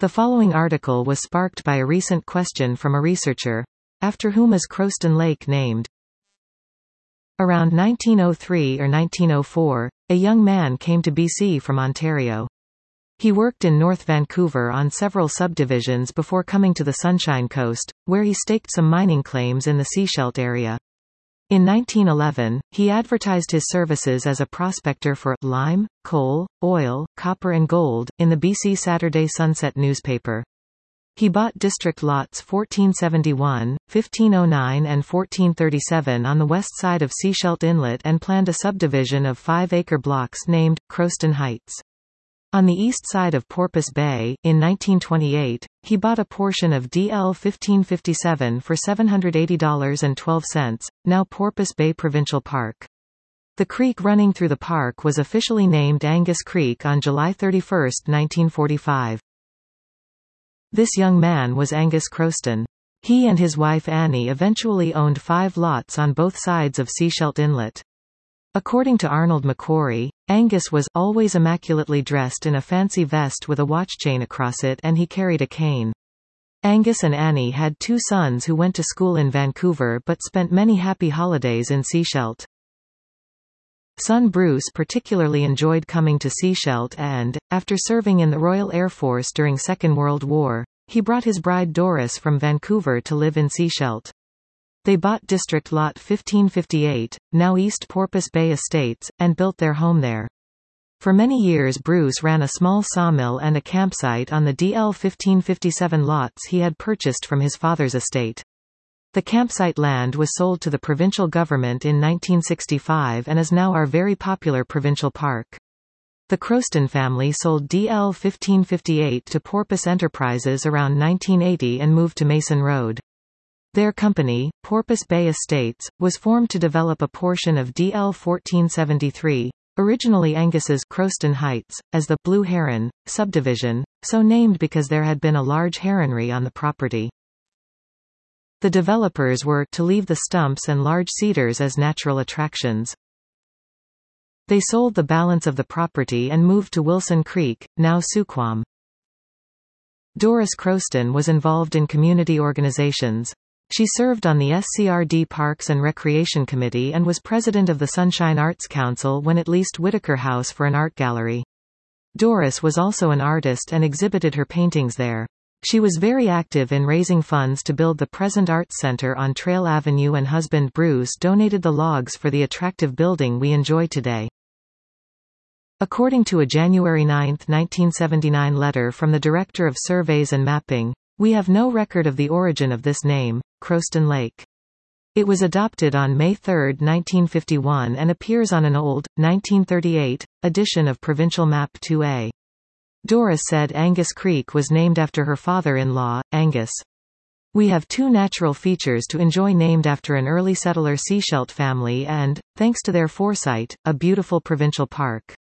The following article was sparked by a recent question from a researcher. After whom is Crowston Lake named? Around 1903 or 1904, a young man came to BC from Ontario. He worked in North Vancouver on several subdivisions before coming to the Sunshine Coast, where he staked some mining claims in the Seashelt area. In 1911, he advertised his services as a prospector for lime, coal, oil, copper and gold, in the BC Saturday Sunset newspaper. He bought district lots 1471, 1509 and 1437 on the west side of Seashelt Inlet and planned a subdivision of 5-acre blocks named Crowston Heights. On the east side of Porpoise Bay, in 1928, he bought a portion of DL 1557 for $780.12, now Porpoise Bay Provincial Park. The creek running through the park was officially named Angus Creek on July 31, 1945. This young man was Angus Crowston. He and his wife Annie eventually owned 5 lots on both sides of Seashelt Inlet. According to Arnold McQuarrie, Angus was always immaculately dressed in a fancy vest with a watch chain across it, and he carried a cane. Angus and Annie had 2 sons who went to school in Vancouver but spent many happy holidays in Seashelt. Son Bruce particularly enjoyed coming to Seashelt and, after serving in the Royal Air Force during Second World War, he brought his bride Doris from Vancouver to live in Seashelt. They bought district lot 1558, now East Porpoise Bay Estates, and built their home there. For many years Bruce ran a small sawmill and a campsite on the DL 1557 lots he had purchased from his father's estate. The campsite land was sold to the provincial government in 1965 and is now our very popular provincial park. The Crowston family sold DL 1558 to Porpoise Enterprises around 1980 and moved to Mason Road. Their company, Porpoise Bay Estates, was formed to develop a portion of DL 1473, originally Angus's Crowston Heights, as the Blue Heron subdivision, so named because there had been a large heronry on the property. The developers were to leave the stumps and large cedars as natural attractions. They sold the balance of the property and moved to Wilson Creek, now Suquam. Doris Crowston was involved in community organizations. She served on the SCRD Parks and Recreation Committee and was president of the Sunshine Arts Council when it leased Whitaker House for an art gallery. Doris was also an artist and exhibited her paintings there. She was very active in raising funds to build the present Arts Center on Trail Avenue, and husband Bruce donated the logs for the attractive building we enjoy today. According to a January 9, 1979 letter from the Director of Surveys and Mapping, we have no record of the origin of this name, Crowston Lake. It was adopted on May 3, 1951 and appears on an old, 1938, edition of Provincial Map 2A. Doris said Angus Creek was named after her father-in-law, Angus. We have 2 natural features to enjoy named after an early settler Seashelt family and, thanks to their foresight, a beautiful provincial park.